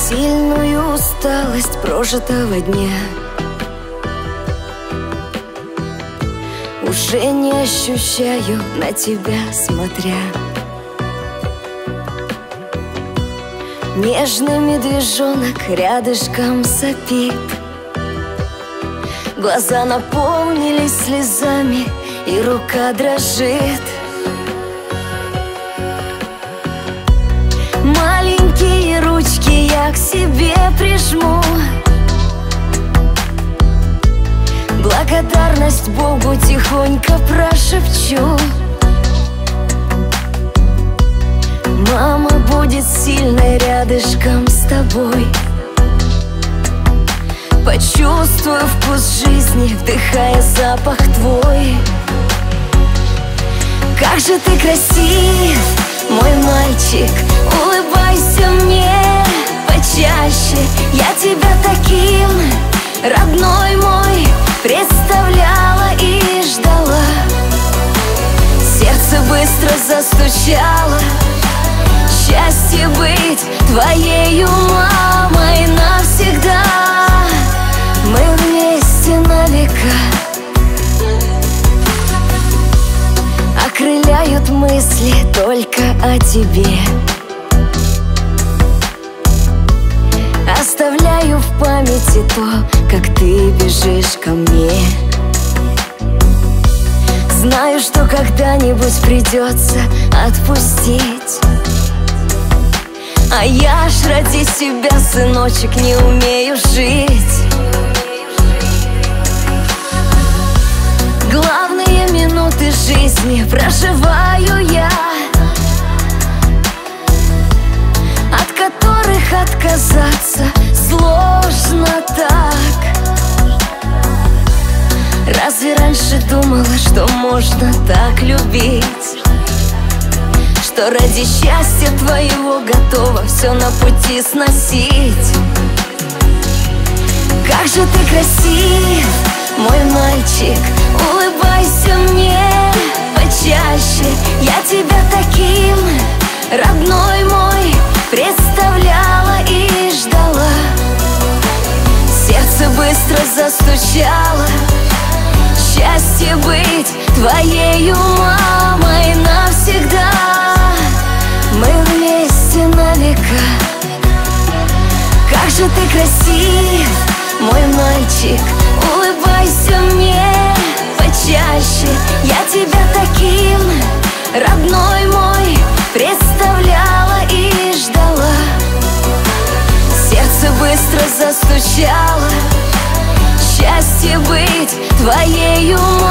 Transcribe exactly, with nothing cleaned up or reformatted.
сильную усталость прожитого дня. Уже не ощущаю на тебя смотря. Нежный медвежонок рядышком сопит. Глаза наполнились слезами, и рука дрожит. Маленькие ручки я к себе прижму. Благодарность Богу тихонько прошепчу. Мама будет сильной рядышком с тобой. Почувствую вкус жизни, вдыхая запах твой. Как же ты красив, мой мальчик, улыбайся мне почаще. Я тебя таким, родной мой, представляла и ждала. Сердце быстро застучало. Счастье быть твоею мамой навсегда. Мы вместе на века. Окрыляют мысли только о тебе. Оставляю в памяти то, как ты бежишь ко мне. Знаю, что когда-нибудь придется отпустить. А я ж ради себя, сыночек, не умею жить. Главные минуты жизни проживаю я, от которых отказаться сложно так. Разве раньше думала, что можно так любить? Что ради счастья твоего готова все на пути сносить? Как же ты красив, мой мальчик, улыбайся мне почаще. Я тебя таким, родной мой, представляла и ждала. Сердце быстро застучало. Счастье быть твоею мамой навсегда. Мы вместе на века. Как же ты красив, мой мальчик, улыбайся мне почаще. Я тебя таким, родной мой, представляла и ждала. Сердце быстро застучало. Счастье быть твоею мамой